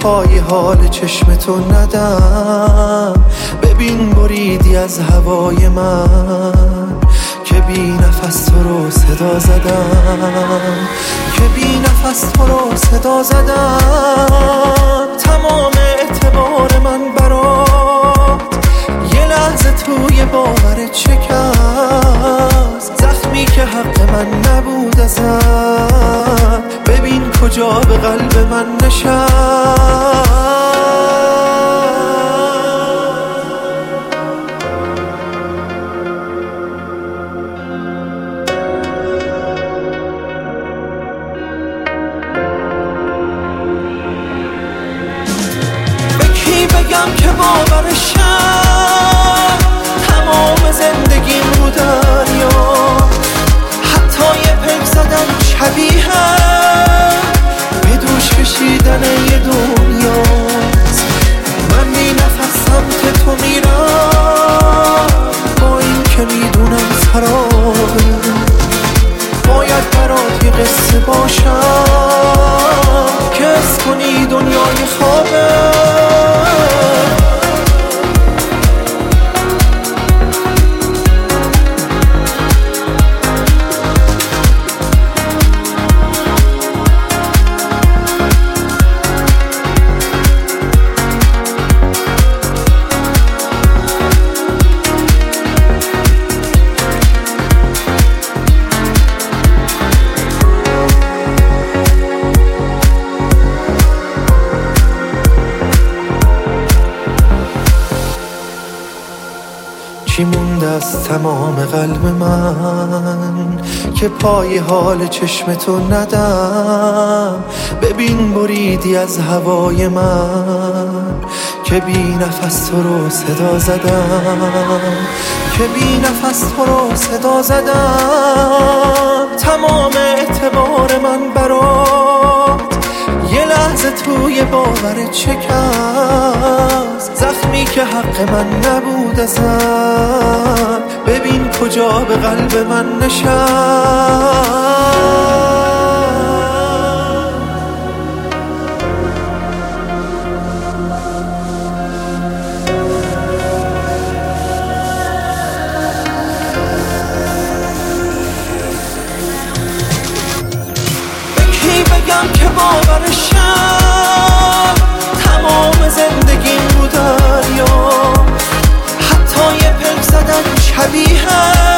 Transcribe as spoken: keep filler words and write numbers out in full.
پای حال چشم تو ندم. ببین بریدی از هوای من که بی نفس تو رو صدا زدم، که بی نفس تو رو صدا زدم. تمام اعتبار من برات یه لحظه توی باورت شکست. زخمی که حق من نبود ازت، ببین کجا به قلب من نشست. بگم که باورشم تمام زندگیم رو دریا، حتی یه پک زدن شبیهم به دوش کشیدن یه دنیاست. من بی نفس سمت تو میرم با این که میدونم سرابه، باید برات یه قصه باشم که حس کنی دنیای خوابه. چی مونده از تمام قلب من که پای حال چشم تو ندم. ببین بریدی از هوای من که بی نفس تو رو صدا زدم، که بی نفس تو رو صدا زدم. تمام اعتبار من برات یه لحظه توی باورت شکست. زخمی که حق من نبود ازت، ببین کجا به قلب من نشست. بگم که باورشم تمام زندگیم رو دریا، حتی یه پک زدن شبیهم